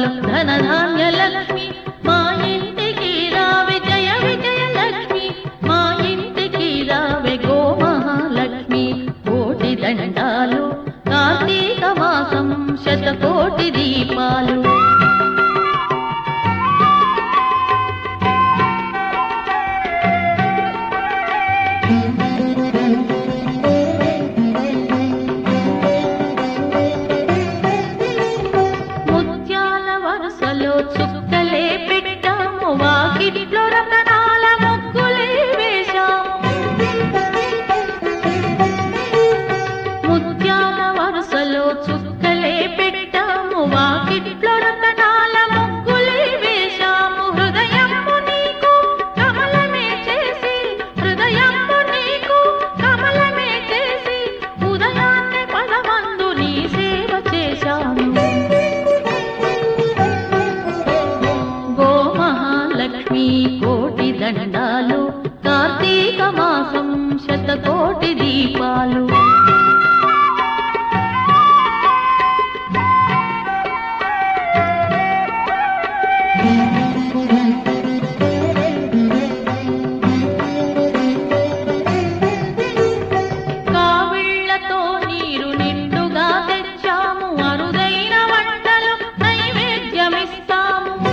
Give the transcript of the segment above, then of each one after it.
దీపాలు ధనధాన్య లక్ష్మి మా ఇంటికి రావే జయ విజయ లక్ష్మి మా ఇంటికి రావే గో మహాలక్ష్మి కోటి దండాలు కార్తీక మాసం శతకోటి దీపాలు ముత్యాల వరుసలో చుక్కలే పెట్టాము వాకిట్లో రతనాల ముగ్గులే వేశాము ముత్యాల వరుసలో చుక్కలే పెట్టాము వాకిట్లో రతనాల ముగ్గులే వేశాము హృదయము నీకు కమలమే చేసి హృదయము నీకు కమలమే చేసి ఉదయాన్నే పదమందు నీ సేవ చేశాను గో మహాలక్ష్మి కోటి దండాలు కార్తీక మాసం శతకోటి దీపాలు కావిళ్లతో నీరు నిండుగా తెచ్చాము అరుదైన వంటలు నైవేద్యమిస్తాము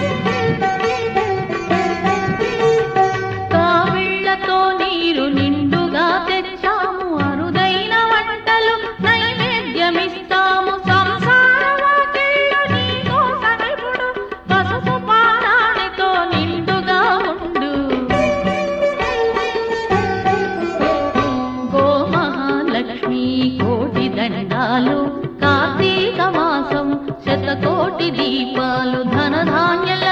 కావిళ్లతో నీరు నిండుగా తెచ్చాము అరుదైన వంటలు నైవేద్యమిస్తాము సంసార వాకిళ్ళు నీకోసమిప్పుడు పసుపు పారాణితో నిండుగా ఉండు గో మహాలక్ష్మి కోటి దండాలు కార్తీక మాసం శతకోటి దీపాలు ధనధాన్య